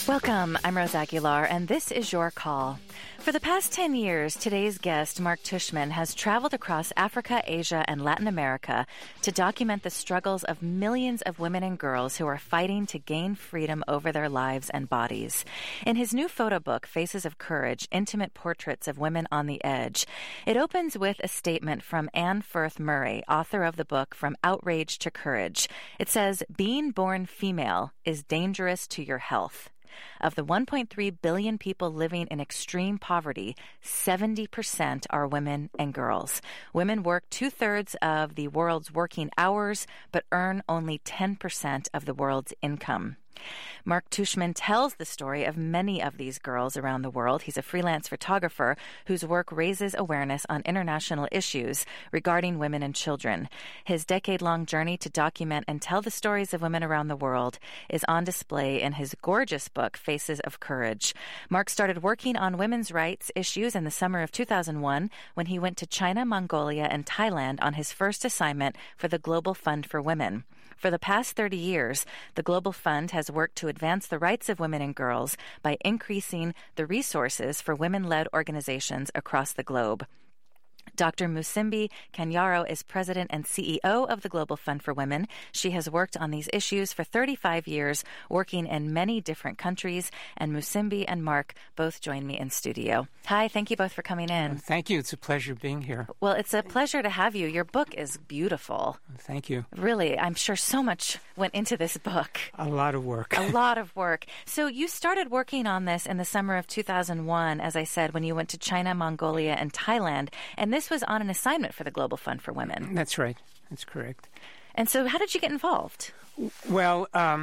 Welcome. I'm Rose Aguilar, and this is Your Call. For the past 10 years, today's guest, Mark Tushman, has traveled across Africa, Asia, and Latin America to document the struggles of millions of women and girls who are fighting to gain freedom over their lives and bodies. In his new photo book, Faces of Courage, Intimate Portraits of Women on the Edge, it opens with a statement from Anne Firth Murray, author of the book From Outrage to Courage. It says, "Being born female is dangerous to your health." Of the 1.3 billion people living in extreme poverty, 70% are women and girls. Women work 2/3 of the world's working hours, but earn only 10% of the world's income. Mark Tushman tells the story of many of these girls around the world. He's a freelance photographer whose work raises awareness on international issues regarding women and children. His decade-long journey to document and tell the stories of women around the world is on display in his gorgeous book, Faces of Courage. Mark started working on women's rights issues in the summer of 2001 when he went to China, Mongolia, and Thailand on his first assignment for the Global Fund for Women. For the past 30 years, the Global Fund has worked to advance the rights of women and girls by increasing the resources for women-led organizations across the globe. Dr. Musimbi Kanyaro is president and CEO of the Global Fund for Women. She has worked on these issues for 35 years, working in many different countries. And Musimbi and Mark both join me in studio. Hi, thank you both for coming in. Thank you. It's a pleasure being here. Well, it's a pleasure to have you. Your book is beautiful. Thank you. Really, I'm sure so much went into this book. A lot of work. A lot of work. So you started working on this in the summer of 2001, as I said, when you went to China, Mongolia, and Thailand. And this was on an assignment for the Global Fund for Women. That's right. That's correct. And so how did you get involved? Well,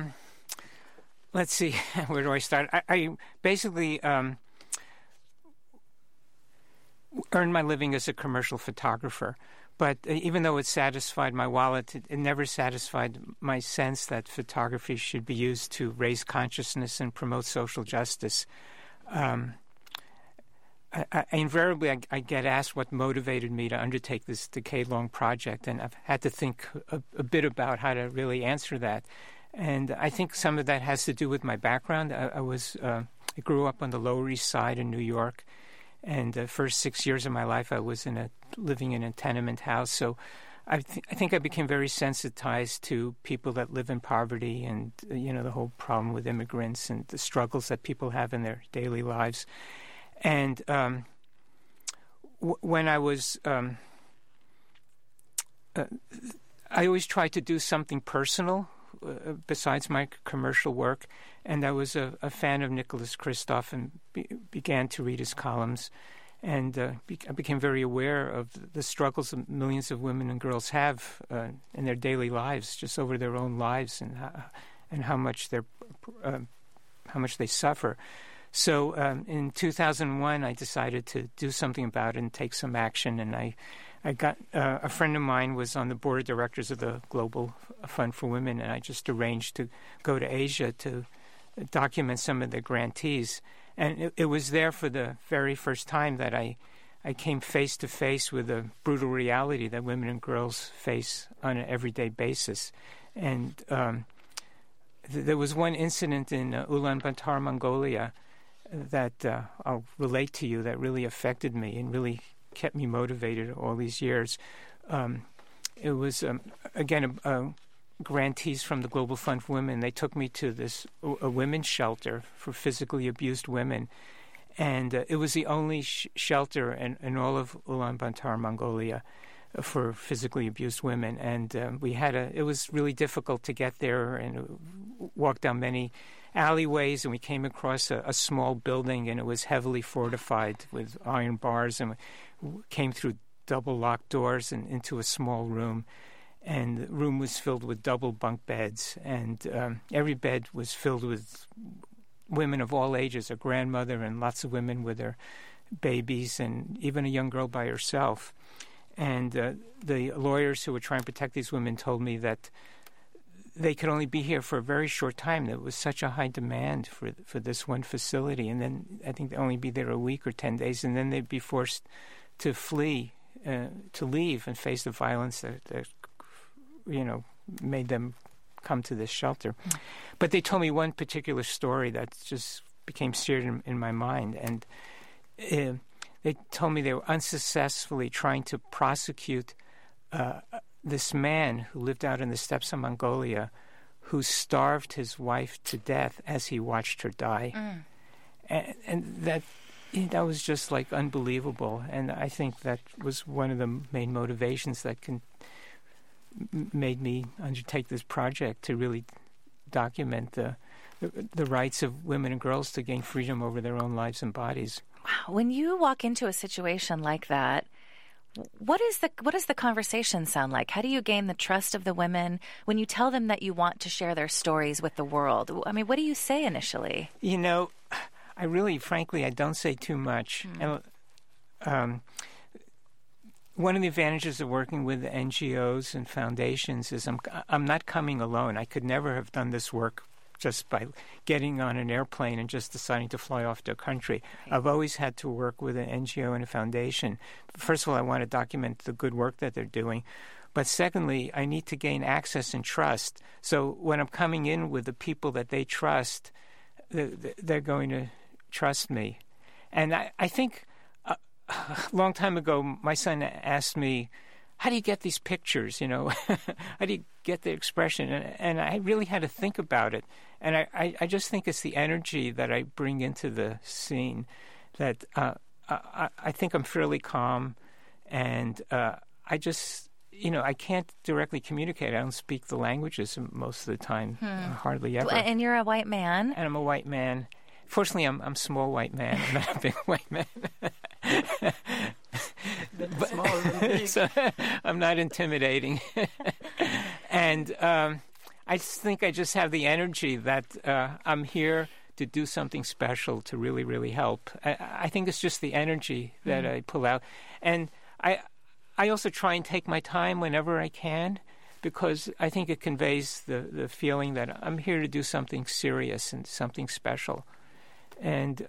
let's see. Where do I start? I basically earned my living as a commercial photographer. But even though it satisfied my wallet, it never satisfied my sense that photography should be used to raise consciousness and promote social justice. Invariably, I get asked what motivated me to undertake this decade-long project, and I've had to think a bit about how to really answer that. And I think some of that has to do with my background. I grew up on the Lower East Side in New York, and the first 6 years of my life I was living in a tenement house. So I think I became very sensitized to people that live in poverty and, the whole problem with immigrants and the struggles that people have in their daily lives. And when I was, I always tried to do something personal besides my commercial work. And I was a fan of Nicholas Kristof and began to read his columns. And I became very aware of the struggles that millions of women and girls have in their daily lives, just over their own lives, and how much they suffer. So in 2001, I decided to do something about it and take some action. And I got a friend of mine was on the board of directors of the Global Fund for Women, and I just arranged to go to Asia to document some of the grantees. And it was there for the very first time that I came face to face with the brutal reality that women and girls face on an everyday basis. And there was one incident in Ulaanbaatar, Mongolia, that I'll relate to you that really affected me and really kept me motivated all these years. It was, again, grantees from the Global Fund for Women. They took me to a women's shelter for physically abused women. And it was the only shelter in all of Ulaanbaatar, Mongolia, for physically abused women. And it was really difficult to get there and walk down many alleyways, and we came across a small building, and it was heavily fortified with iron bars, and we came through double locked doors and into a small room. And the room was filled with double bunk beds, and every bed was filled with women of all ages, a grandmother and lots of women with their babies, and even a young girl by herself. And the lawyers who were trying to protect these women told me that they could only be here for a very short time. There was such a high demand for this one facility. And then I think they'd only be there a week or 10 days, and then they'd be forced to flee, to leave and face the violence that made them come to this shelter. But they told me one particular story that just became seared in my mind. And they told me they were unsuccessfully trying to prosecute this man who lived out in the steppes of Mongolia, who starved his wife to death as he watched her die. And that was just like unbelievable. And I think that was one of the main motivations that made me undertake this project, to really document the rights of women and girls to gain freedom over their own lives and bodies. Wow. When you walk into a situation like that, what does the conversation sound like? How do you gain the trust of the women when you tell them that you want to share their stories with the world? I mean, what do you say initially? You know, I really, frankly, I don't say too much. One of the advantages of working with NGOs and foundations is I'm not coming alone. I could never have done this work just by getting on an airplane and just deciding to fly off to a country. I've always had to work with an NGO and a foundation. First of all, I want to document the good work that they're doing. But secondly, I need to gain access and trust. So when I'm coming in with the people that they trust, they're going to trust me. And I think a long time ago, my son asked me, how do you get these pictures, you know? How do you get the expression? And I really had to think about it. And I just think it's the energy that I bring into the scene that I think I'm fairly calm. And I just, you know, I can't directly communicate. I don't speak the languages most of the time, hardly ever. And you're a white man. And I'm a white man. Fortunately, I'm a small white man. I'm not a big white man. So I'm not intimidating. And I think I just have the energy that I'm here to do something special, to really, really help. I think it's just the energy that I pull out. And I also try and take my time whenever I can, because I think it conveys the feeling that I'm here to do something serious and something special. And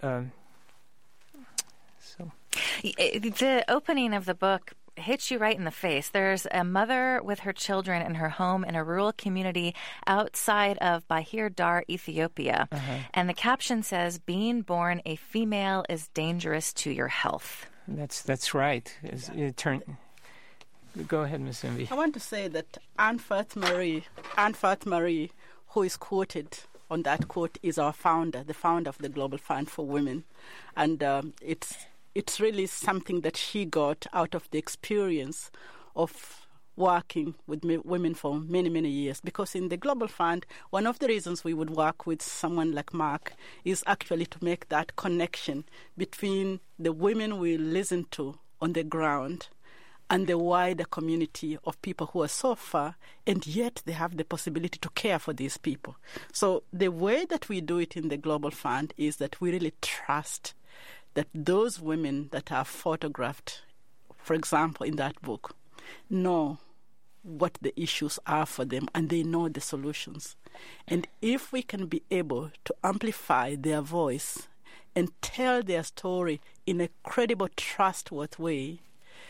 so... The opening of the book hits you right in the face. There's a mother with her children in her home in a rural community outside of Bahir Dar, Ethiopia. And the caption says, "Being born a female is dangerous to your health." That's right. Go ahead, Ms. Envy. I want to say that Anne Fath-Marie, who is quoted on that quote, is our founder, the founder of the Global Fund for Women. And it's really something that she got out of the experience of working with women for many, many years. Because in the Global Fund, one of the reasons we would work with someone like Mark is actually to make that connection between the women we listen to on the ground and the wider community of people who are so far, and yet they have the possibility to care for these people. So the way that we do it in the Global Fund is that we really trust that those women that are photographed, for example, in that book, know what the issues are for them, and they know the solutions. And if we can be able to amplify their voice and tell their story in a credible, trustworthy way,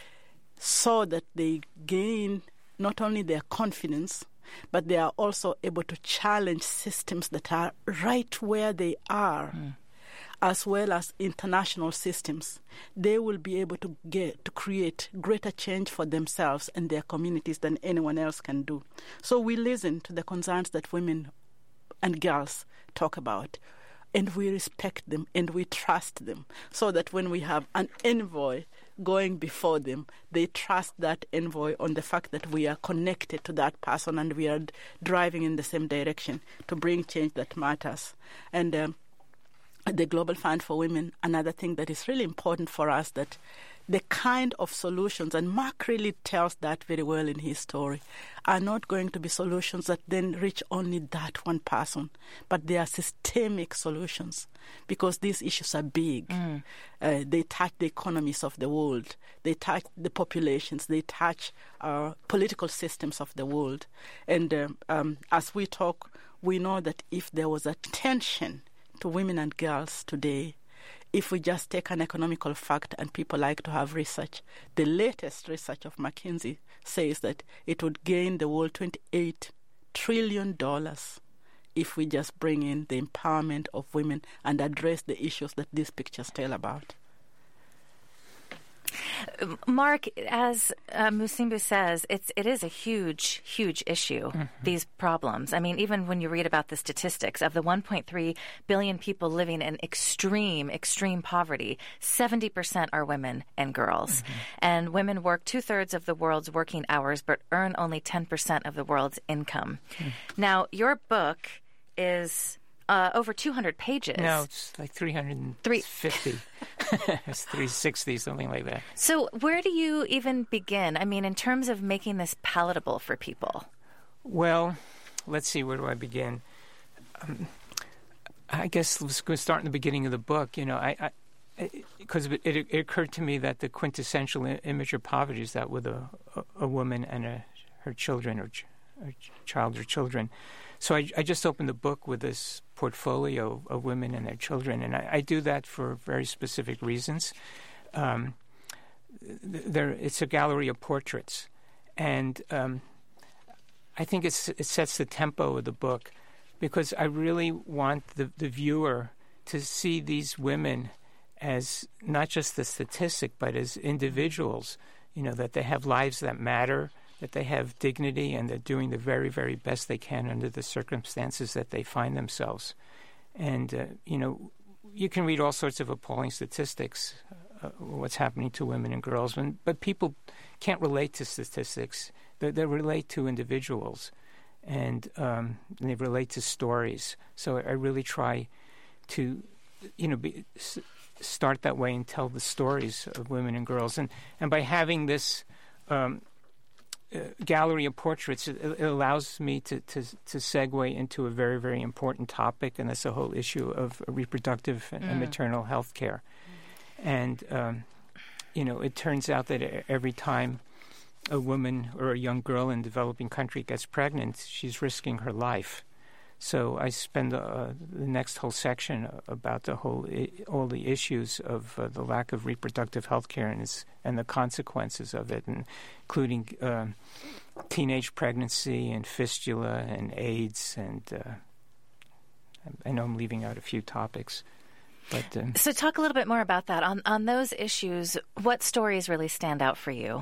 so that they gain not only their confidence, but they are also able to challenge systems that are right where they are, as well as international systems, they will be able to create greater change for themselves and their communities than anyone else can do. So we listen to the concerns that women and girls talk about, and we respect them and we trust them, so that when we have an envoy going before them, they trust that envoy on the fact that we are connected to that person and we are driving in the same direction to bring change that matters. And the Global Fund for Women, another thing that is really important for us, that the kind of solutions, and Mark really tells that very well in his story, are not going to be solutions that then reach only that one person, but they are systemic solutions, because these issues are big. They touch the economies of the world, they touch the populations, they touch political systems of the world. And as we talk, we know that if there was attention to women and girls today, if we just take an economical fact, and people like to have research, the latest research of McKinsey says that it would gain the world $28 trillion if we just bring in the empowerment of women and address the issues that these pictures tell about. Mark, as Musimbu says, it is a huge, huge issue, these problems. I mean, even when you read about the statistics of the 1.3 billion people living in extreme, extreme poverty, 70% are women and girls. And women work 2/3 of the world's working hours, but earn only 10% of the world's income. Now, your book is over 200 pages. No, it's like 350. It's 360, something like that. So where do you even begin? I mean, in terms of making this palatable for people? Well, let's see, where do I begin? I guess let's go start in the beginning of the book. You know, because it occurred to me that the quintessential image of poverty is that with a woman and her children or child or children. So I just opened the book with this portfolio of women and their children, and I do that for very specific reasons. It's a gallery of portraits, and I think it sets the tempo of the book because I really want the viewer to see these women as not just the statistic, but as individuals, you know, that they have lives that matter, that they have dignity, and they're doing the very, very best they can under the circumstances that they find themselves. And, you know, you can read all sorts of appalling statistics, what's happening to women and girls, but people can't relate to statistics. They relate to individuals, and they relate to stories. So I really try to, you know, start that way and tell the stories of women and girls. And by having this gallery of portraits, it allows me to segue into a very, very important topic, and that's the whole issue of reproductive and maternal health care. And, you know, it turns out that every time a woman or a young girl in a developing country gets pregnant, she's risking her life. So I spend the next whole section about all the issues of the lack of reproductive health care and the consequences of it, including teenage pregnancy and fistula and AIDS. And I know I'm leaving out a few topics. But, so talk a little bit more about that. On those issues, what stories really stand out for you?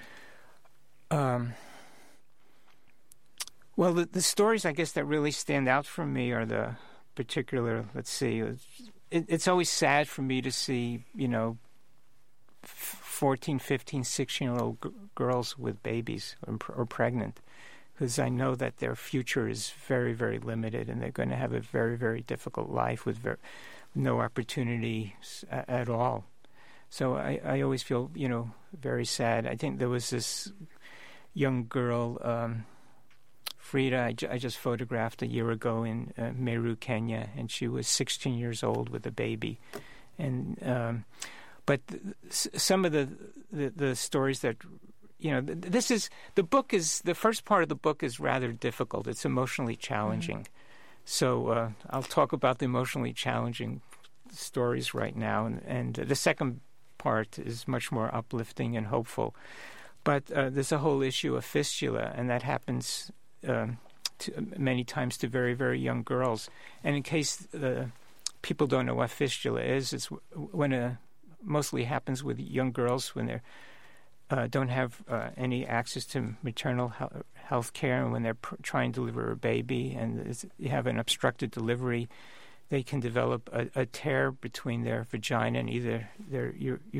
Well, the stories, I guess, that really stand out for me are the particular, let's see, it's always sad for me to see, you know, 14, 15, 16-year-old girls with babies or pregnant, because I know that their future is very, very limited, and they're going to have a very, very difficult life with no opportunities at all. So I always feel, you know, very sad. I think there was this young girl, Frida, I just photographed a year ago in Meru, Kenya, and she was 16 years old with a baby. And but some of the stories that, you know, the first part of the book is rather difficult. It's emotionally challenging. So I'll talk about the emotionally challenging stories right now, and the second part is much more uplifting and hopeful. But there's a whole issue of fistula, and that happens many times to very, very young girls. And in case people don't know what fistula is, it's when mostly happens with young girls when they don't have any access to maternal health care, and when they're trying to deliver a baby and you have an obstructed delivery, they can develop a tear between their vagina and either their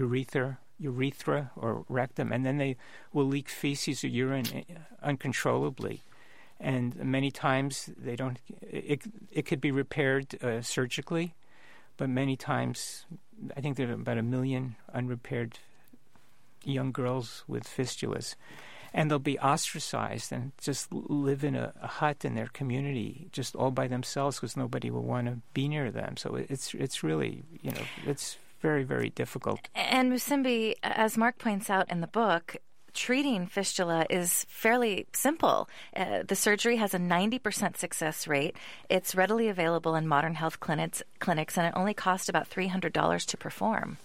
urethra or rectum, and then they will leak feces or urine uncontrollably. And many times they don't. It could be repaired surgically, but many times, I think there are about 1 million unrepaired young girls with fistulas, and they'll be ostracized and just live in a hut in their community, just all by themselves, because nobody will want to be near them. So it's really, you know, it's very, very difficult. And Musimbu, as Mark points out in the book, treating fistula is fairly simple. The surgery has a 90% success rate. It's readily available in modern health clinics, and it only costs about $300 to perform.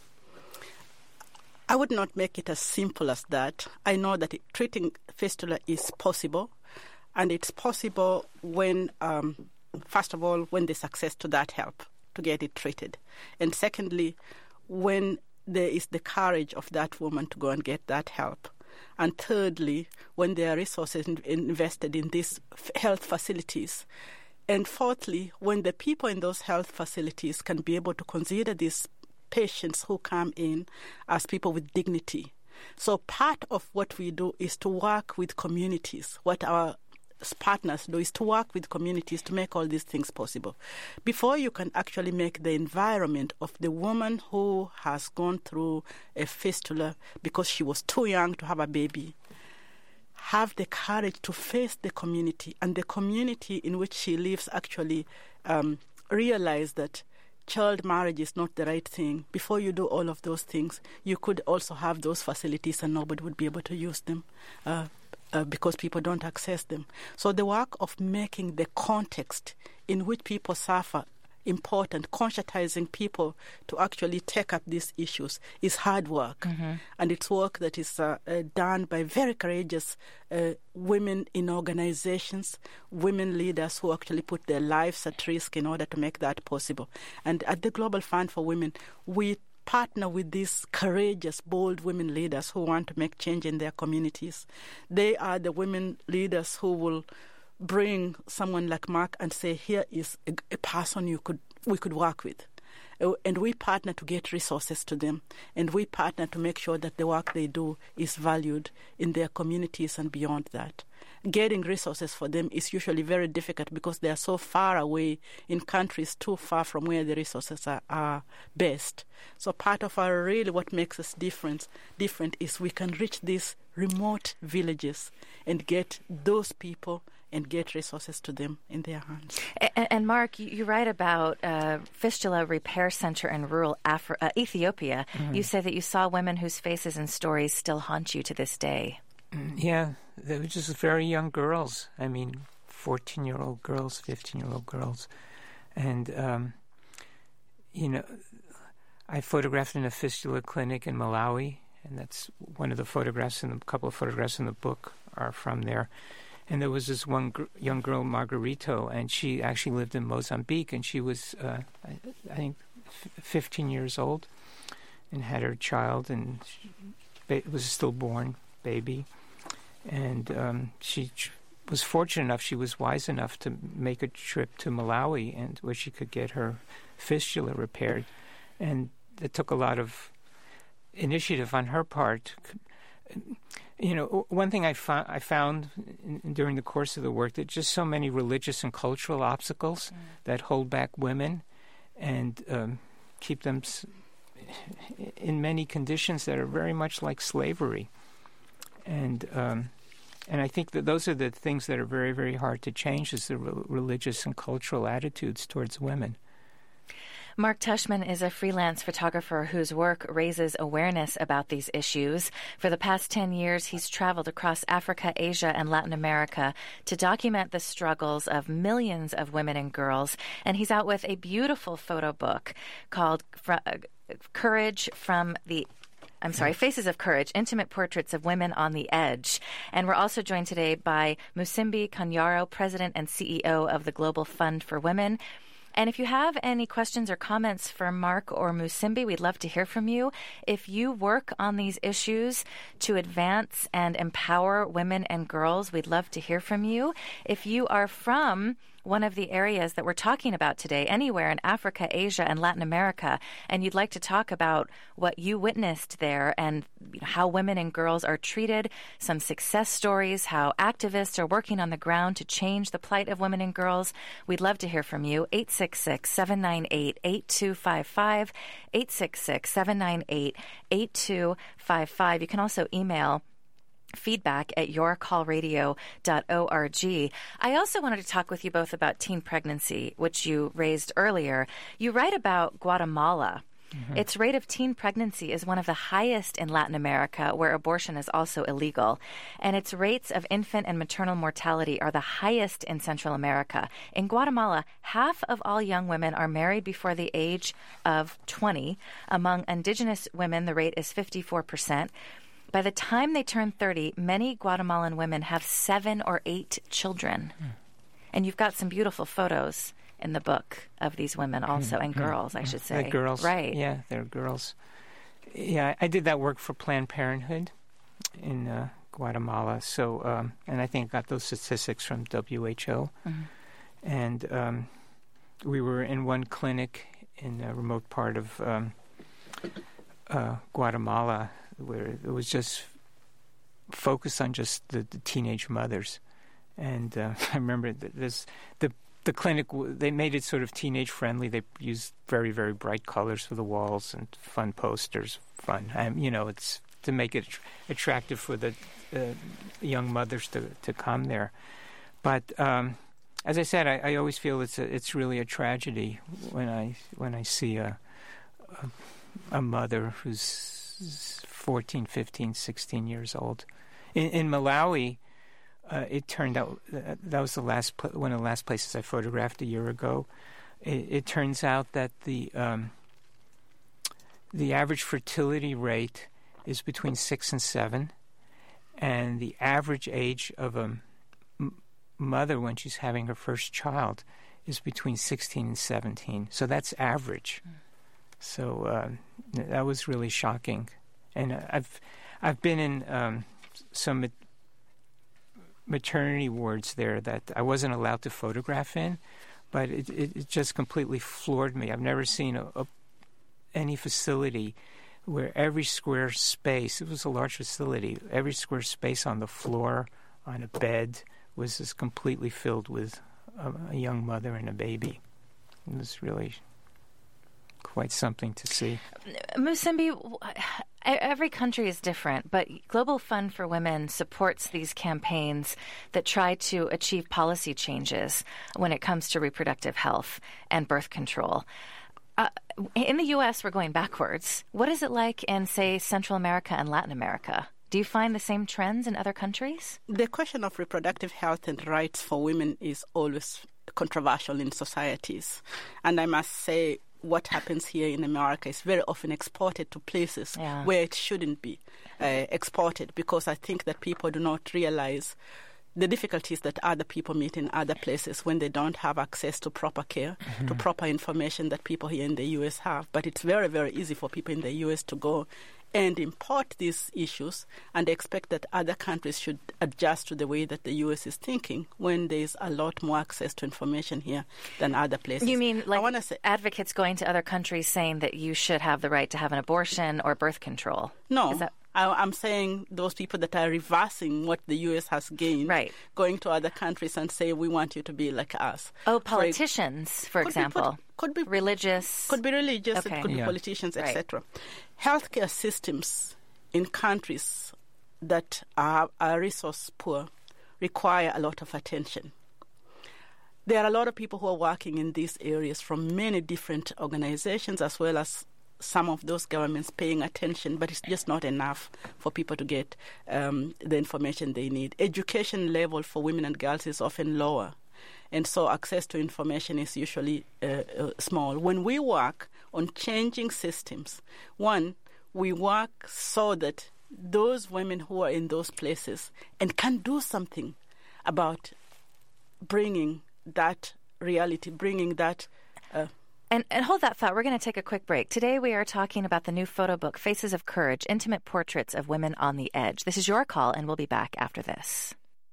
I would not make it as simple as that. I know that treating fistula is possible, And it's possible when, first of all, when there's access to that help to get it treated. And secondly, when there is the courage of that woman to go and get that help. And thirdly, when there are resources invested in these health facilities. And fourthly, when the people in those health facilities can be able to consider these patients who come in as people with dignity. So part of what we do is to work with communities. What our partners do is to work with communities to make all these things possible. Before you can actually make the environment of the woman who has gone through a fistula because she was too young to have a baby, have the courage to face the community, and the community in which she lives actually realize that child marriage is not the right thing. Before you do all of those things, you could also have those facilities and nobody would be able to use them because people don't access them. So the work of making the context in which people suffer important, conscientizing people to actually take up these issues is hard work. Mm-hmm. And it's work that is done by very courageous women in organizations, women leaders who actually put their lives at risk in order to make that possible. And at the Global Fund for Women, we partner with these courageous, bold women leaders who want to make change in their communities. They are the women leaders who will bring someone like Mark and say, here is a person we could work with. And we partner to get resources to them. And we partner to make sure that the work they do is valued in their communities and beyond that. Getting resources for them is usually very difficult because they are so far away in countries too far from where the resources are best. So part of our really what makes us different is we can reach these remote villages and get those people and get resources to them in their hands. And Mark, you write about Fistula Repair Center in rural Ethiopia. Mm-hmm. You say that you saw women whose faces and stories still haunt you to this day. Yeah, they were just very young girls. I mean, 14-year-old girls, 15-year-old girls. And, I photographed in a fistula clinic in Malawi, and that's one of the photographs, and a couple of photographs in the book are from there. And there was this one young girl, Margarito, and she actually lived in Mozambique, and she was, I think, 15 years old and had her child, and it was a stillborn baby. And she was fortunate enough, she was wise enough to make a trip to Malawi, and where she could get her fistula repaired. And it took a lot of initiative on her part. One thing I found during the course of the work, that just so many religious and cultural obstacles that hold back women and keep them in many conditions that are very much like slavery. And I think that those are the things that are very, very hard to change, is the religious and cultural attitudes towards women. Mark Tushman is a freelance photographer whose work raises awareness about these issues. For the past 10 years, he's traveled across Africa, Asia, and Latin America to document the struggles of millions of women and girls. And he's out with a beautiful photo book called Faces of Courage, Intimate Portraits of Women on the Edge. And we're also joined today by Musimbi Kanyaro, President and CEO of the Global Fund for Women. And if you have any questions or comments for Mark or Musimbi, we'd love to hear from you. If you work on these issues to advance and empower women and girls, we'd love to hear from you. If you are from one of the areas that we're talking about today, anywhere in Africa, Asia, and Latin America, and you'd like to talk about what you witnessed there and how women and girls are treated, some success stories, how activists are working on the ground to change the plight of women and girls, we'd love to hear from you. 866-798-8255, 866-798-8255. You can also email feedback@yourcallradio.org. I also wanted to talk with you both about teen pregnancy, which you raised earlier. You write about Guatemala. Mm-hmm. Its rate of teen pregnancy is one of the highest in Latin America, where abortion is also illegal. And its rates of infant and maternal mortality are the highest in Central America. In Guatemala, half of all young women are married before the age of 20. Among indigenous women, the rate is 54%. by the time they turn 30, many Guatemalan women have 7 or 8 children. And you've got some beautiful photos in the book of these women also, and girls, I should say. They're girls. Right. Yeah, they're girls. Yeah, I did that work for Planned Parenthood in Guatemala. So, and I think I got those statistics from WHO. And we were in one clinic in a remote part of Guatemala where it was just focused on just the teenage mothers. And I remember the clinic, they made it sort of teenage friendly. They used very, very bright colors for the walls and fun posters. It's to make it attractive for the young mothers to come there. But as I said, I always feel it's really a tragedy when I see a mother who's 14, 15, 16 years old. In Malawi, it turned out that was one of the last places I photographed a year ago. It turns out that the average fertility rate is between 6 and 7, and the average age of a mother when she's having her first child is between 16 and 17. So that's average. So that was really shocking. And I've been in some maternity wards there that I wasn't allowed to photograph in, but it just completely floored me. I've never seen any facility where every square space, it was a large facility, every square space on the floor, on a bed, was just completely filled with a young mother and a baby. It was really quite something to see. Musimbi, every country is different, but Global Fund for Women supports these campaigns that try to achieve policy changes when it comes to reproductive health and birth control. In the U.S., we're going backwards. What is it like in, say, Central America and Latin America? Do you find the same trends in other countries? The question of reproductive health and rights for women is always controversial in societies. And I must say, what happens here in America is very often exported to places where it shouldn't be exported, because I think that people do not realize the difficulties that other people meet in other places when they don't have access to proper care, to proper information that people here in the U.S. have. But it's very, very easy for people in the U.S. to go and import these issues and expect that other countries should adjust to the way that the U.S. is thinking when there's a lot more access to information here than other places. You mean like advocates going to other countries saying that you should have the right to have an abortion or birth control? No. I'm saying those people that are reversing what the U.S. has gained, going to other countries and say, we want you to be like us. Oh, politicians, for example. Could be religious. Could be religious, it could be politicians, etc. Healthcare systems in countries that are resource poor require a lot of attention. There are a lot of people who are working in these areas from many different organizations, as well as some of those governments paying attention, but it's just not enough for people to get the information they need. Education level for women and girls is often lower, and so access to information is usually small. When we work on changing systems, one, we work so that those women who are in those places and can do something about bringing that reality, bringing that And hold that thought. We're going to take a quick break. Today we are talking about the new photo book, Faces of Courage, Intimate Portraits of Women on the Edge. This is Your Call, and we'll be back after this.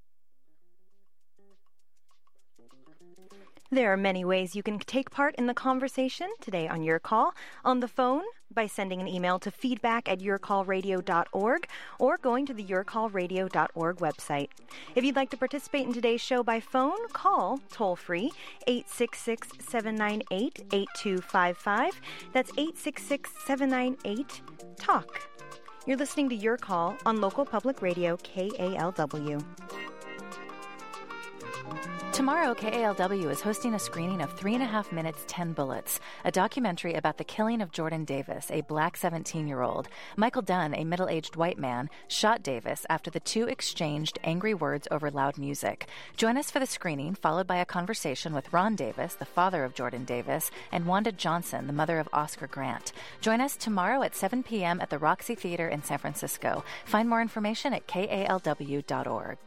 There are many ways you can take part in the conversation today on Your Call. On the phone, by sending an email to feedback@yourcallradio.org or going to the yourcallradio.org website. If you'd like to participate in today's show by phone, call toll-free 866-798-8255. That's 866-798-TALK. You're listening to Your Call on local public radio KALW. Tomorrow, KALW is hosting a screening of 3.5 Minutes, 10 Bullets, a documentary about the killing of Jordan Davis, a black 17-year-old. Michael Dunn, a middle-aged white man, shot Davis after the two exchanged angry words over loud music. Join us for the screening, followed by a conversation with Ron Davis, the father of Jordan Davis, and Wanda Johnson, the mother of Oscar Grant. Join us tomorrow at 7 p.m. at the Roxy Theater in San Francisco. Find more information at kalw.org.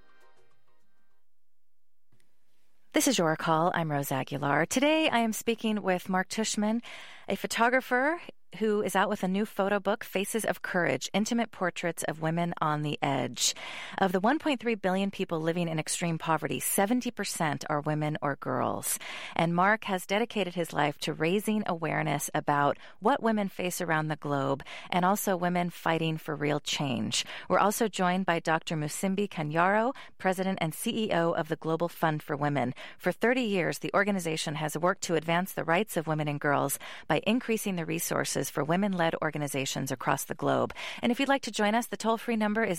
This is Your Call. I'm Rose Aguilar. Today I am speaking with Mark Tushman, a photographer who is out with a new photo book, Faces of Courage, Intimate Portraits of Women on the Edge. Of the 1.3 billion people living in extreme poverty, 70% are women or girls. And Mark has dedicated his life to raising awareness about what women face around the globe and also women fighting for real change. We're also joined by Dr. Musimbi Kanyaro, President and CEO of the Global Fund for Women. For 30 years, the organization has worked to advance the rights of women and girls by increasing the resources for women-led organizations across the globe. And if you'd like to join us, the toll-free number is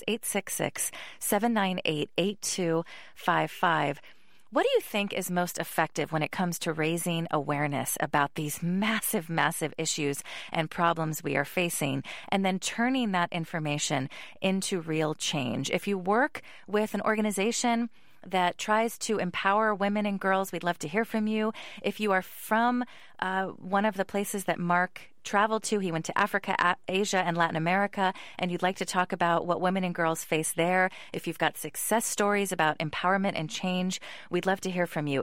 866-798-8255. What do you think is most effective when it comes to raising awareness about these massive, massive issues and problems we are facing, and then turning that information into real change? If you work with an organization that tries to empower women and girls, we'd love to hear from you. If you are from one of the places that Mark traveled to, he went to Africa, Asia, and Latin America, and you'd like to talk about what women and girls face there. If you've got success stories about empowerment and change, we'd love to hear from you.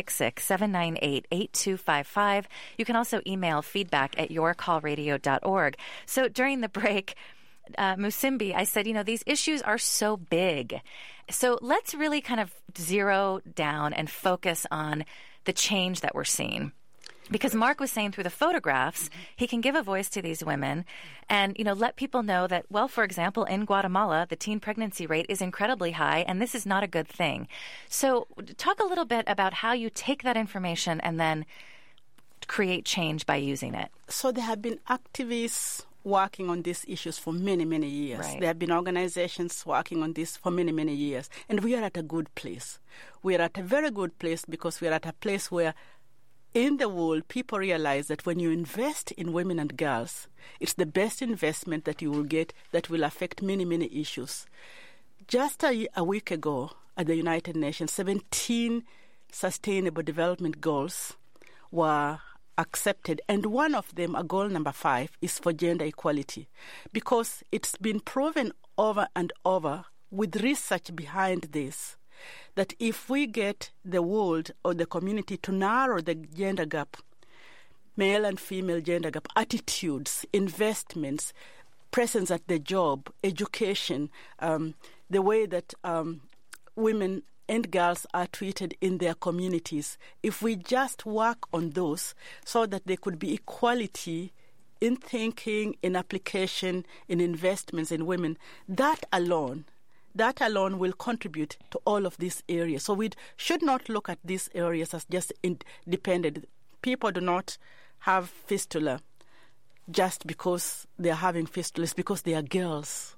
866-798-8255. You can also email feedback@yourcallradio.org. So during the break, Musimbi, I said, these issues are so big. So let's really kind of zero down and focus on the change that we're seeing. Because Mark was saying through the photographs, he can give a voice to these women and, let people know that, well, for example, in Guatemala, the teen pregnancy rate is incredibly high, and this is not a good thing. So talk a little bit about how you take that information and then create change by using it. So there have been activists working on these issues for many, many years. Right. There have been organizations working on this for many, many years. And we are at a good place. We are at a very good place because we are at a place where in the world, people realize that when you invest in women and girls, it's the best investment that you will get that will affect many, many issues. Just a week ago at the United Nations, 17 Sustainable Development Goals were accepted, and one of them, a goal number 5, is for gender equality, because it's been proven over and over with research behind this that if we get the world or the community to narrow the gender gap, male and female gender gap, attitudes, investments, presence at the job, education, the way that women and girls are treated in their communities, if we just work on those so that there could be equality in thinking, in application, in investments in women, that alone will contribute to all of these areas. So we should not look at these areas as just independent. People do not have fistula just because they are having fistulas, because they are girls.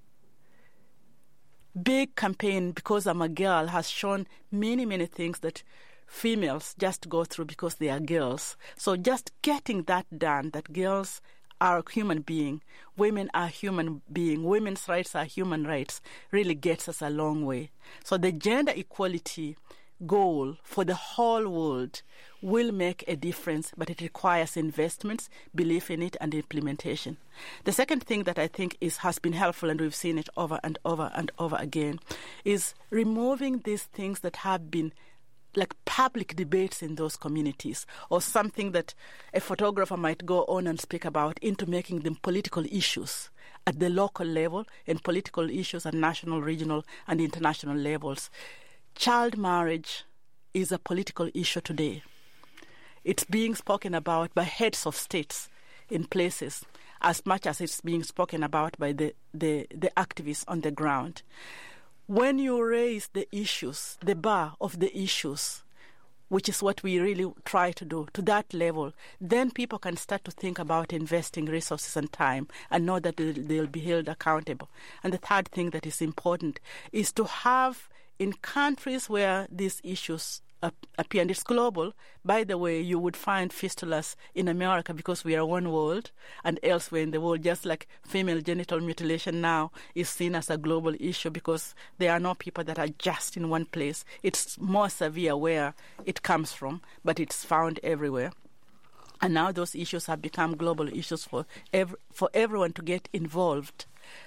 Big campaign, Because I'm a Girl, has shown many, many things that females just go through because they are girls. So just getting that done, that girls are a human being, women are human being, women's rights are human rights, really gets us a long way. So the gender equality goal for the whole world will make a difference, but it requires investments, belief in it, and implementation. The second thing that I think has been helpful, and we've seen it over and over and over again, is removing these things that have been like public debates in those communities, or something that a photographer might go on and speak about, into making them political issues at the local level and political issues at national, regional, and international levels. Child marriage is a political issue today. It's being spoken about by heads of states in places as much as it's being spoken about by the activists on the ground. When you raise the issues, the bar of the issues, which is what we really try to do, to that level, then people can start to think about investing resources and time and know that they'll be held accountable. And the third thing that is important is to have, in countries where these issues appear, and it's global. By the way, you would find fistulas in America because we are one world, and elsewhere in the world, just like female genital mutilation now is seen as a global issue because there are no people that are just in one place. It's more severe where it comes from, but it's found everywhere. And now those issues have become global issues for everyone to get involved.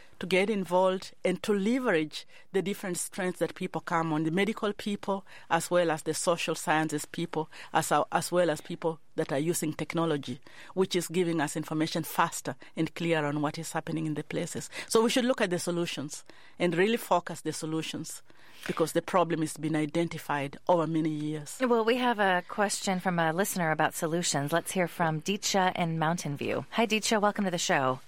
And to leverage the different strengths that people come on, the medical people as well as the social sciences people, as well as people that are using technology, which is giving us information faster and clearer on what is happening in the places. So we should look at the solutions and really focus the solutions because the problem has been identified over many years. Well, we have a question from a listener about solutions. Let's hear from Deecha in Mountain View. Hi, Deecha. Welcome to the show.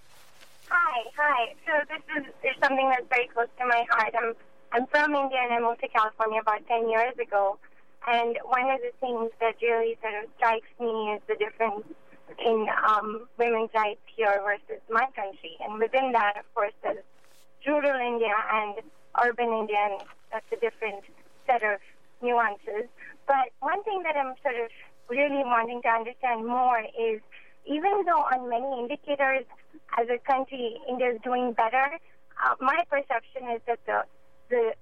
Hi. So this is something that's very close to my heart. I'm from India and I moved to California about 10 years ago. And one of the things that really sort of strikes me is the difference in women's rights here versus my country. And within that, of course, there's rural India and urban India, and that's a different set of nuances. But one thing that I'm sort of really wanting to understand more is, even though on many indicators as a country India is doing better, my perception is that the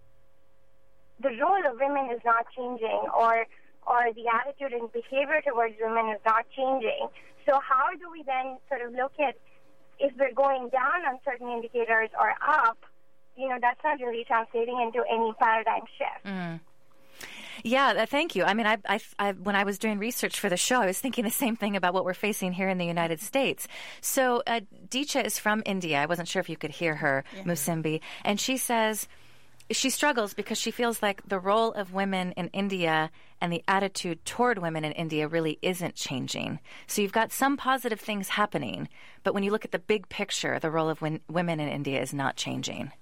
role of women is not changing, or the attitude and behavior towards women is not changing. So how do we then sort of look at if we're going down on certain indicators or up? That's not really translating into any paradigm shift. Mm. Yeah, thank you. I mean, I when I was doing research for the show, I was thinking the same thing about what we're facing here in the United States. So Deecha is from India. I wasn't sure if you could hear her, Musimbi. And she says she struggles because she feels like the role of women in India and the attitude toward women in India really isn't changing. So you've got some positive things happening, but when you look at the big picture, the role of women in India is not changing.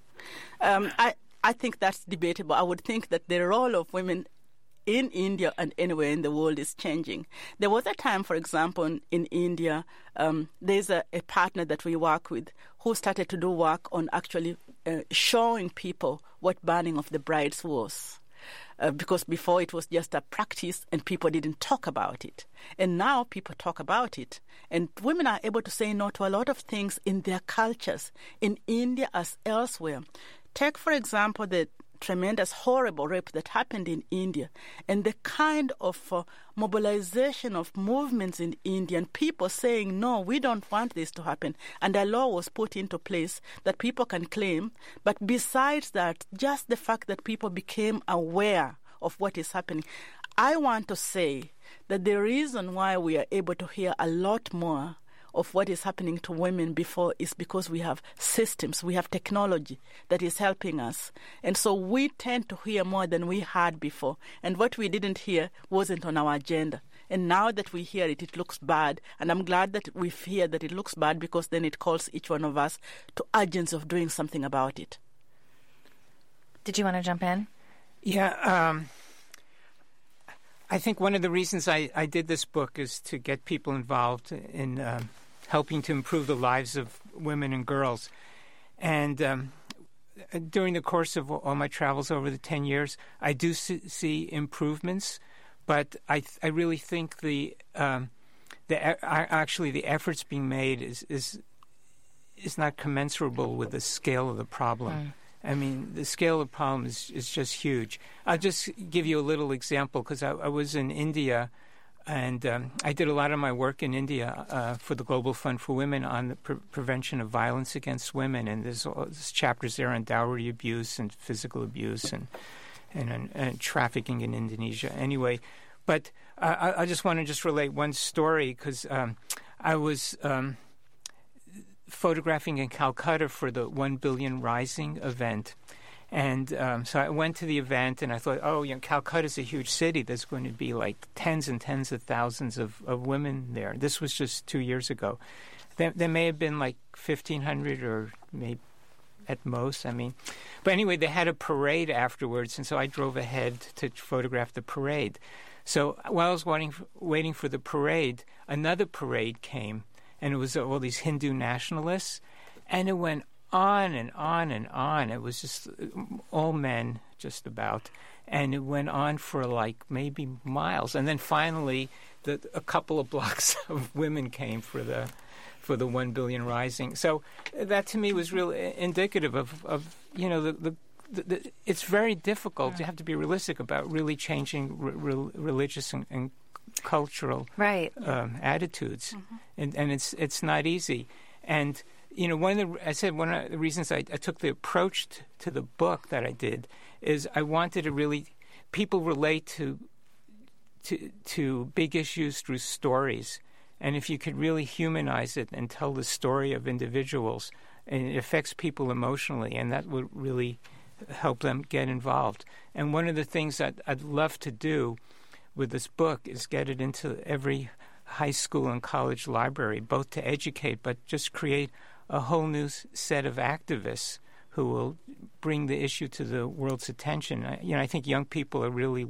I think that's debatable. I would think that the role of women in India and anywhere in the world is changing. There was a time, for example, in India, there's a partner that we work with who started to do work on actually showing people what burning of the brides was. Because before it was just a practice and people didn't talk about it. And now people talk about it. And women are able to say no to a lot of things in their cultures, in India as elsewhere. Take, for example, the tremendous, horrible rape that happened in India and the kind of mobilization of movements in India and people saying, no, we don't want this to happen. And a law was put into place that people can claim. But besides that, just the fact that people became aware of what is happening, I want to say that the reason why we are able to hear a lot more of what is happening to women before is because we have systems, we have technology that is helping us. And so we tend to hear more than we had before. And what we didn't hear wasn't on our agenda. And now that we hear it, it looks bad. And I'm glad that we hear that it looks bad because then it calls each one of us to urgency of doing something about it. Did you want to jump in? Yeah, I think one of the reasons I did this book is to get people involved in helping to improve the lives of women and girls. And during the course of all my travels over the 10 years, I do see improvements, but I really think the efforts being made is not commensurable with the scale of the problem. Mm. I mean, the scale of the problem is just huge. I'll just give you a little example because I was in India, and I did a lot of my work in India for the Global Fund for Women on the prevention of violence against women. And there's chapters there on dowry abuse and physical abuse and trafficking in Indonesia. Anyway, but I just want to relate one story because I was photographing in Calcutta for the 1 Billion Rising event. And so I went to the event and I thought, Calcutta's a huge city. There's going to be like tens and tens of thousands of women there. This was just 2 years ago. There may have been like 1,500 or maybe at most. But anyway, they had a parade afterwards. And so I drove ahead to photograph the parade. So while I was waiting for the parade, another parade came. And it was all these Hindu nationalists. And it went on and on and on. It was just all men, just about. And it went on for like maybe miles. And then finally, a couple of blocks of women came for the 1 Billion Rising. So that to me was really indicative of it's very difficult. You have to be realistic about really changing religious and cultural attitudes, and it's not easy. And one of the reasons I took the approach to the book that I did is I wanted to really people relate to big issues through stories, and if you could really humanize it and tell the story of individuals, and it affects people emotionally, and that would really help them get involved. And one of the things that I'd love to do with this book is get it into every high school and college library, both to educate, but just create a whole new set of activists who will bring the issue to the world's attention. I think young people are really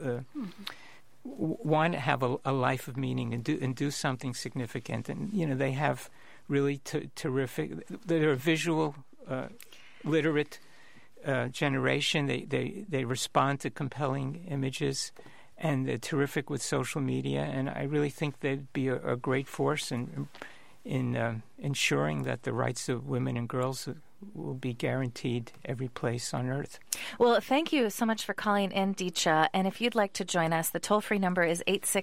want to have a life of meaning and do something significant. And they have really terrific. They're a visual, literate generation. They respond to compelling images, and they're terrific with social media. And I really think they'd be a great force in ensuring that the rights of women and girls will be guaranteed every place on earth. Well, thank you so much for calling in, Dicha. And if you'd like to join us, the toll-free number is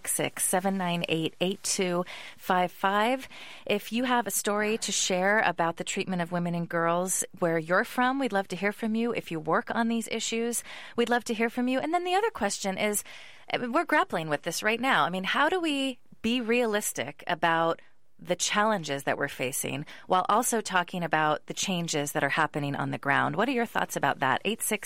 866-798-8255. If you have a story to share about the treatment of women and girls where you're from, we'd love to hear from you. If you work on these issues, we'd love to hear from you. And then the other question is, we're grappling with this right now. I mean, how do we be realistic about the challenges that we're facing while also talking about the changes that are happening on the ground? What are your thoughts about that?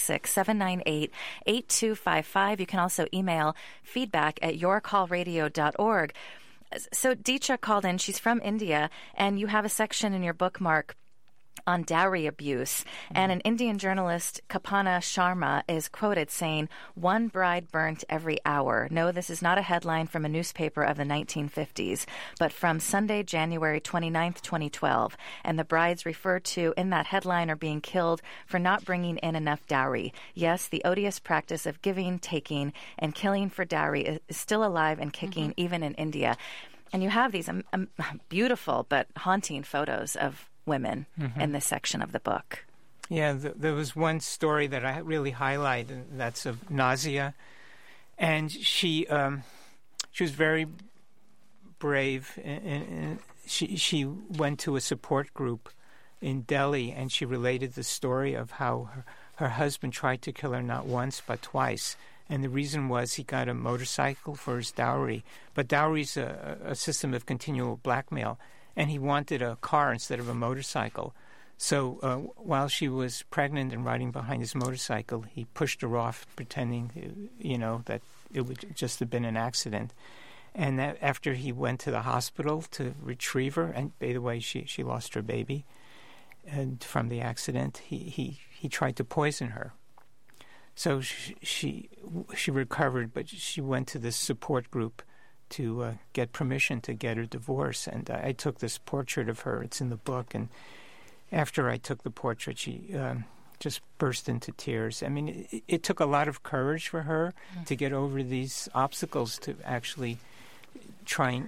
866-798-8255. You can also email feedback@yourcallradio.org. So Dicha called in. She's from India, and you have a section in your book, Mark, on dowry abuse. And an Indian journalist, Kapana Sharma, is quoted saying, "One bride burnt every hour." No, this is not a headline from a newspaper of the 1950s, but from Sunday, January 29th, 2012. And the brides referred to in that headline are being killed for not bringing in enough dowry. Yes, the odious practice of giving, taking, and killing for dowry is still alive and kicking, even in India. And you have these beautiful but haunting photos of women in this section of the book. Yeah, there was one story that I really highlight, and that's of Nazia. And she was very brave, and she went to a support group in Delhi, and she related the story of how her husband tried to kill her not once but twice. And the reason was he got a motorcycle for his dowry. But dowry's a system of continual blackmail. And he wanted a car instead of a motorcycle. So while she was pregnant and riding behind his motorcycle, he pushed her off, pretending, that it would just have been an accident. And that after he went to the hospital to retrieve her, and by the way, she lost her baby, and from the accident, he tried to poison her. So she recovered, but she went to this support group to get permission to get her divorce. And I took this portrait of her. It's in the book. And after I took the portrait, she just burst into tears. I mean, it took a lot of courage for her to get over these obstacles to actually try and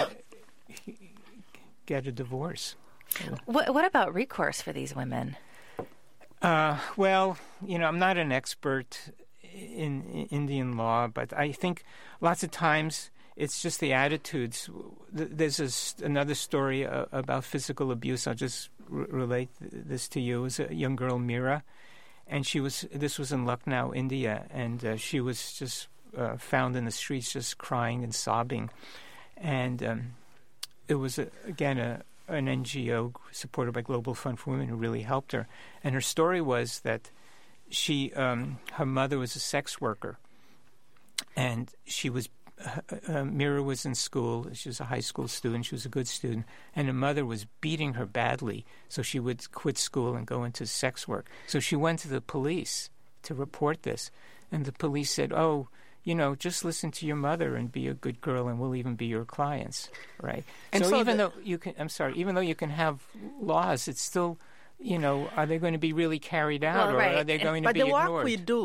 get a divorce. What about recourse for these women? Well, I'm not an expert in Indian law, but I think lots of times it's just the attitudes. There's another story about physical abuse. I'll just relate this to you. It was a young girl, Meera, and this was in Lucknow, India, and she was just found in the streets just crying and sobbing. And it was, again, an NGO supported by Global Fund for Women who really helped her. And her story was that her mother was a sex worker, and Meera was in school. She was a high school student. She was a good student. And her mother was beating her badly, so she would quit school and go into sex work. So she went to the police to report this. And the police said, just listen to your mother and be a good girl, and we'll even be your clients, right? And so even though you can have laws, it's still, are they going to be really carried out, or are they going to be ignored? But the work we do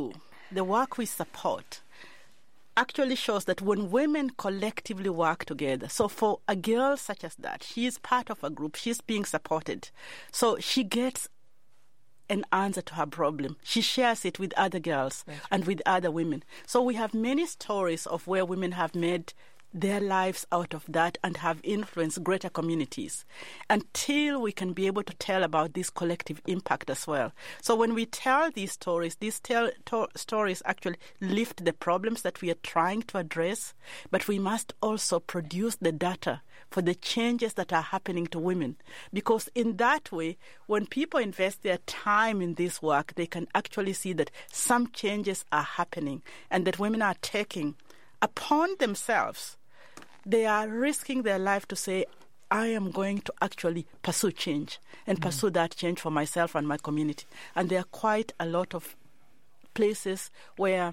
the work we support actually shows that when women collectively work together, so for a girl such as that, she is part of a group, she's being supported. So she gets an answer to her problem. She shares it with other girls and with other women. So we have many stories of where women have made their lives out of that and have influenced greater communities until we can be able to tell about this collective impact as well. So when we tell these stories, stories actually lift the problems that we are trying to address, but we must also produce the data for the changes that are happening to women. Because in that way, when people invest their time in this work, they can actually see that some changes are happening and that women are taking upon themselves, they are risking their life to say, I am going to actually pursue change and pursue that change for myself and my community. And there are quite a lot of places where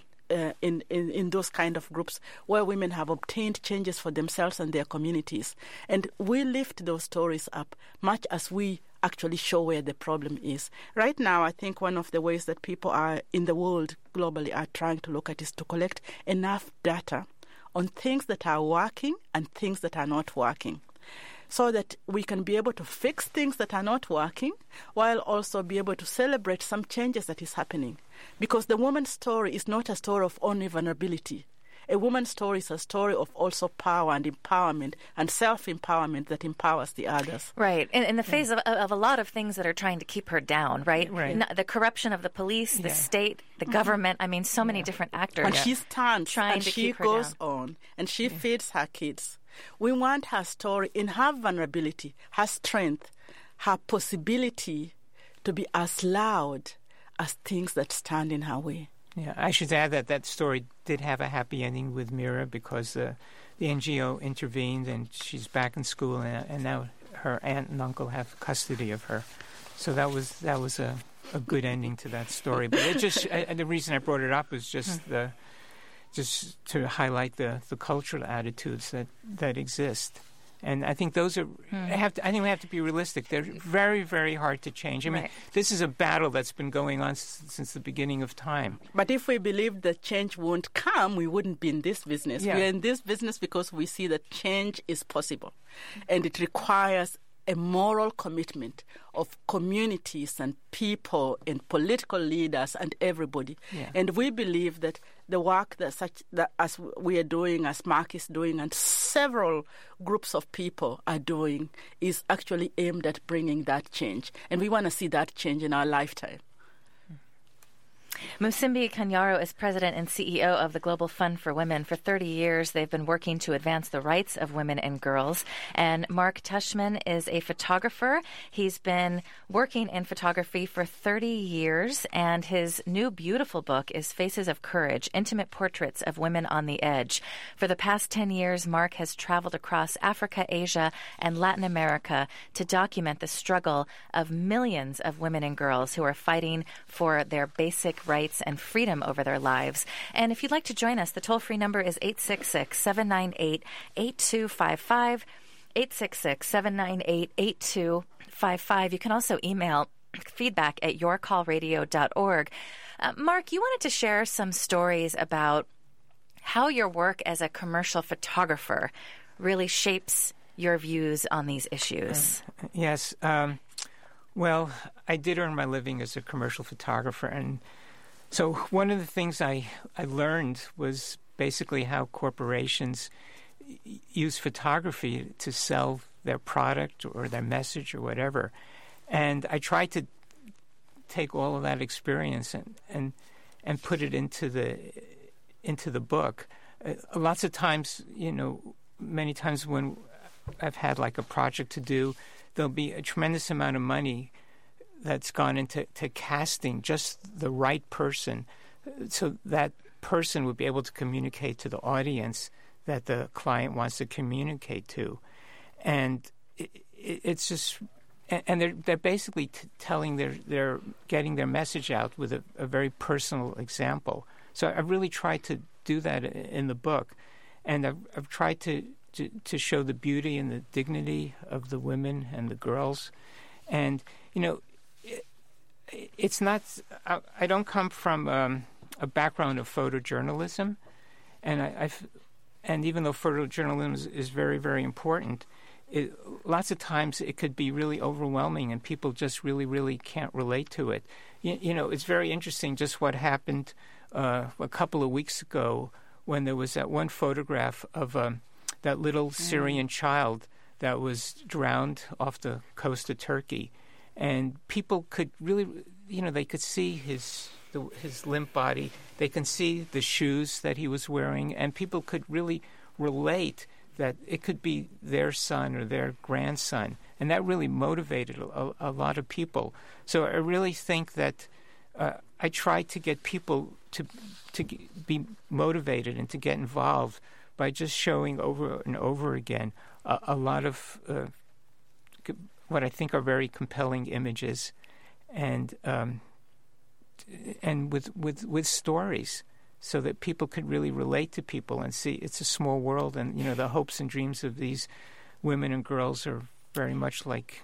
in those kind of groups where women have obtained changes for themselves and their communities. And we lift those stories up much as we actually show where the problem is. Right now, I think one of the ways that people are in the world globally are trying to look at is to collect enough data on things that are working and things that are not working, so that we can be able to fix things that are not working while also be able to celebrate some changes that is happening. Because the woman's story is not a story of only vulnerability. A woman's story is a story of also power and empowerment and self-empowerment that empowers the others. Right. In the face of a lot of things that are trying to keep her down, right? The corruption of the police, the state, the government. I mean, so many different actors. And she stands trying and to she keep her goes down. on and she feeds her kids. We want her story in her vulnerability, her strength, her possibility to be as loud as things that stand in her way. Yeah, I should add that story did have a happy ending with Mira because the NGO intervened and she's back in school and now her aunt and uncle have custody of her. So that was a good ending to that story. But it just the reason I brought it up was just to highlight the cultural attitudes that exist. And I think those are. I think we have to be realistic. They're very, very hard to change. I mean, this is a battle that's been going on since the beginning of time. But if we believe that change won't come, we wouldn't be in this business. Yeah. We're in this business because we see that change is possible, and it requires a moral commitment of communities and people and political leaders and everybody. Yeah. And we believe that the work that as we are doing, as Mark is doing, and several groups of people are doing is actually aimed at bringing that change. And we want to see that change in our lifetime. Musimbi Kanyaro is president and CEO of the Global Fund for Women. For 30 years, they've been working to advance the rights of women and girls. And Mark Tushman is a photographer. He's been working in photography for 30 years, and his new beautiful book is Faces of Courage, Intimate Portraits of Women on the Edge. For the past 10 years, Mark has traveled across Africa, Asia, and Latin America to document the struggle of millions of women and girls who are fighting for their basic rights and freedom over their lives. And if you'd like to join us, the toll-free number is 866-798-8255, 866-798-8255. You can also email feedback at yourcallradio.org. Mark, you wanted to share some stories about how your work as a commercial photographer really shapes your views on these issues. Yes. Well, I did earn my living as a commercial photographer, and so one of the things I learned was basically how corporations use photography to sell their product or their message or whatever. And I tried to take all of that experience and put it into the book. Lots of times, many times when I've had like a project to do, there'll be a tremendous amount of money that's gone into casting just the right person, so that person would be able to communicate to the audience that the client wants to communicate to. And it's just, and they're basically telling they're getting their message out with a very personal example. So I really tried to do that in the book, and I've tried to show the beauty and the dignity of the women and the girls. And, it's not, I don't come from a a background of photojournalism, and even though photojournalism is very, very important, lots of times it could be really overwhelming, and people just really, really can't relate to it. It's very interesting just what happened a couple of weeks ago when there was that one photograph of that little Syrian child that was drowned off the coast of Turkey. And people could really, they could see his limp body. They can see the shoes that he was wearing, and people could really relate that it could be their son or their grandson. And that really motivated a lot of people. So I really think that I try to get people to be motivated and to get involved by just showing over and over again a lot of what I think are very compelling images, and with stories, so that people could really relate to people and see it's a small world, and the hopes and dreams of these women and girls are very much like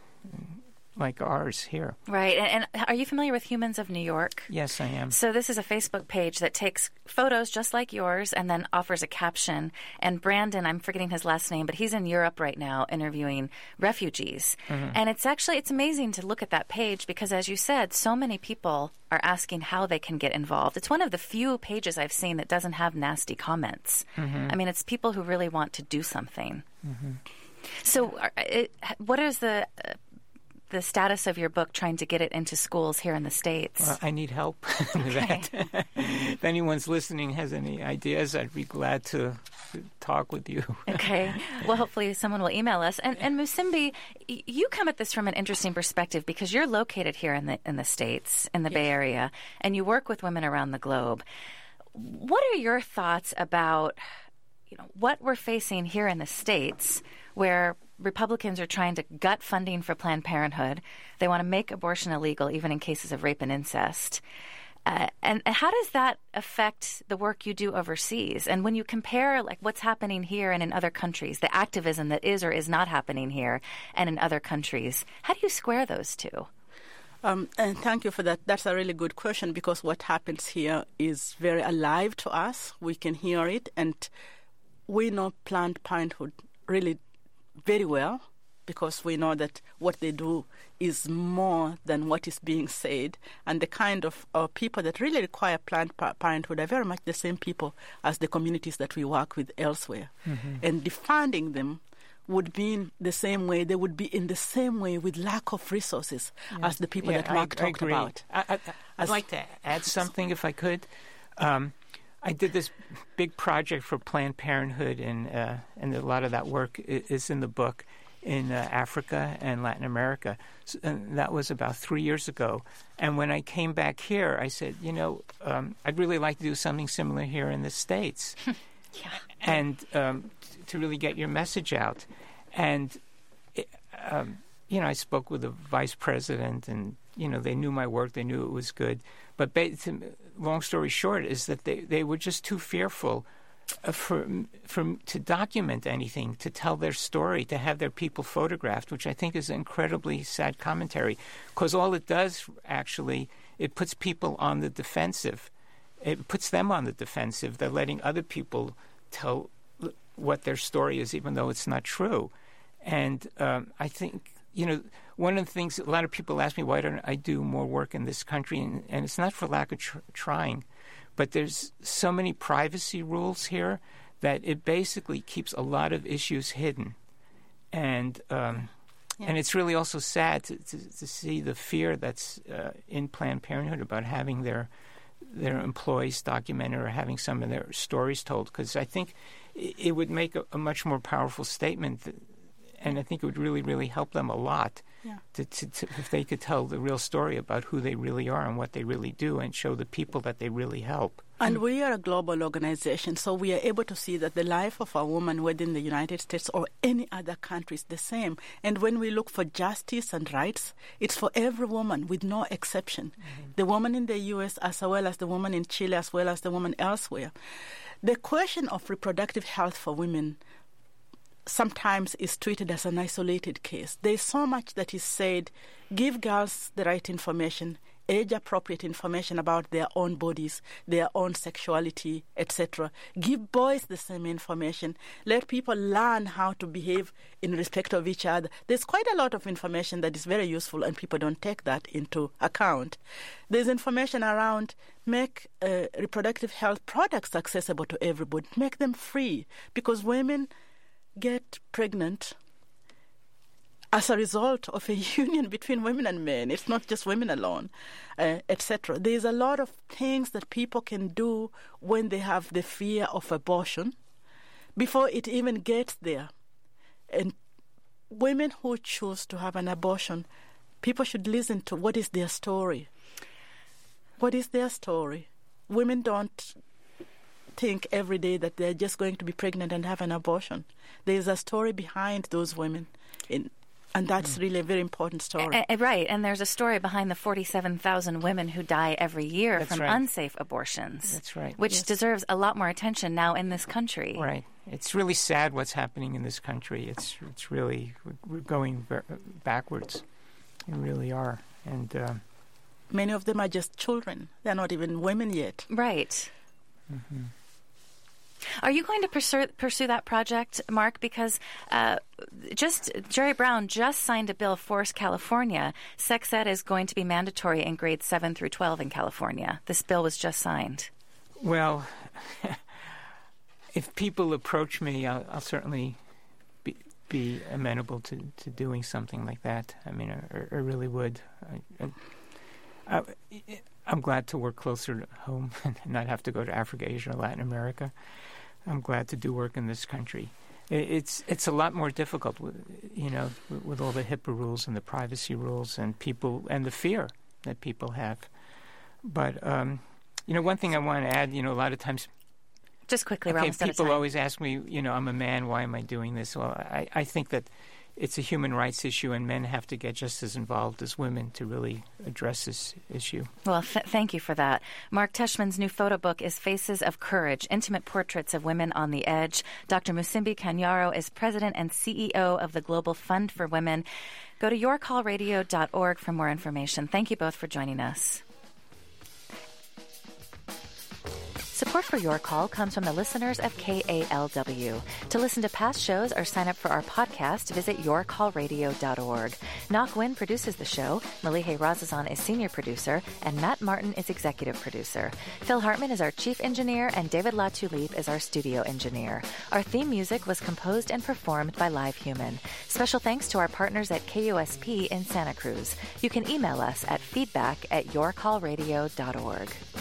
ours here. Right. And are you familiar with Humans of New York? Yes, I am. So this is a Facebook page that takes photos just like yours and then offers a caption. And Brandon, I'm forgetting his last name, but he's in Europe right now interviewing refugees. Mm-hmm. And it's amazing to look at that page because, as you said, so many people are asking how they can get involved. It's one of the few pages I've seen that doesn't have nasty comments. Mm-hmm. I mean, it's people who really want to do something. Mm-hmm. So what is the status of your book trying to get it into schools here in the States? Well, I need help with that. If anyone's listening has any ideas, I'd be glad to talk with you. Okay. Well, hopefully someone will email us. And Musimbi, you come at this from an interesting perspective because you're located here in the States, in the Bay Area, and you work with women around the globe. What are your thoughts about what we're facing here in the States, where Republicans are trying to gut funding for Planned Parenthood? They want to make abortion illegal, even in cases of rape and incest. And how does that affect the work you do overseas? And when you compare what's happening here and in other countries, the activism that is or is not happening here and in other countries, how do you square those two? And thank you for that. That's a really good question, because what happens here is very alive to us. We can hear it, and we know Planned Parenthood really very well, because we know that what they do is more than what is being said, and the kind of people that really require Planned Parenthood are very much the same people as the communities that we work with elsewhere. Mm-hmm. And defunding them would mean the same way. They would be in the same way with lack of resources as the people that Mark talked about. I'd like to add something, if I could. I did this big project for Planned Parenthood, and a lot of that work is in the book, in Africa and Latin America. And that was about 3 years ago. And when I came back here, I said, I'd really like to do something similar here in the States. And to really get your message out. And, I spoke with the vice president, and, they knew my work. They knew it was good. But long story short is that they were just too fearful to document anything, to tell their story, to have their people photographed, which I think is an incredibly sad commentary, because all it does, actually, it puts people on the defensive. It puts them on the defensive. They're letting other people tell what their story is, even though it's not true. And I think, one of the things, a lot of people ask me, why don't I do more work in this country? And it's not for lack of trying, but there's so many privacy rules here that it basically keeps a lot of issues hidden. And and it's really also sad to see the fear that's in Planned Parenthood about having their employees documented or having some of their stories told, because I think it would make a much more powerful statement, and I think it would really, really help them a lot to if they could tell the real story about who they really are and what they really do, and show the people that they really help. And we are a global organization, so we are able to see that the life of a woman within the United States or any other country is the same. And when we look for justice and rights, it's for every woman with no exception. Mm-hmm. The woman in the U.S. as well as the woman in Chile as well as the woman elsewhere. The question of reproductive health for women sometimes is treated as an isolated case. There's so much that is said, give girls the right information, age-appropriate information about their own bodies, their own sexuality, etc. Give boys the same information. Let people learn how to behave in respect of each other. There's quite a lot of information that is very useful, and people don't take that into account. There's information around make reproductive health products accessible to everybody, make them free, because women get pregnant as a result of a union between women and men. It's not just women alone, etc. There's a lot of things that people can do when they have the fear of abortion before it even gets there. And women who choose to have an abortion, people should listen to what is their story. What is their story? Women don't think every day that they're just going to be pregnant and have an abortion. There's a story behind those women, and that's really a very important story. Right, and there's a story behind the 47,000 women who die every year That's from right. unsafe abortions. That's right. Which Yes. deserves a lot more attention now in this country. Right. It's really sad what's happening in this country. It's really, we're going backwards. We really are. And Many of them are just children. They're not even women yet. Right. Are you going to pursue that project, Mark? Because Jerry Brown just signed a bill, Force California. Sex ed is going to be mandatory in grades 7 through 12 in California. This bill was just signed. well, if people approach me, I'll certainly be amenable to doing something like that. I mean, I really would. I'm glad to work closer to home and not have to go to Africa, Asia, or Latin America. I'm glad to do work in this country. It's a lot more difficult, with all the HIPAA rules and the privacy rules and the fear that people have. But one thing I want to add, a lot of times, Just quickly, we're almost out of people time. always ask me, I'm a man, why am I doing this? Well, I think that it's a human rights issue, and men have to get just as involved as women to really address this issue. Well, thank you for that. Mark Tushman's new photo book is Faces of Courage, Intimate Portraits of Women on the Edge. Dr. Musimbi Kanyaro is president and CEO of the Global Fund for Women. Go to yourcallradio.org for more information. Thank you both for joining us. Support for Your Call comes from the listeners of KALW. To listen to past shows or sign up for our podcast, visit yourcallradio.org. Nak Win produces the show, Malihe Razazan is senior producer, and Matt Martin is executive producer. Phil Hartman is our chief engineer, and David Latulip is our studio engineer. Our theme music was composed and performed by Live Human. Special thanks to our partners at KUSP in Santa Cruz. You can email us at feedback@yourcallradio.org.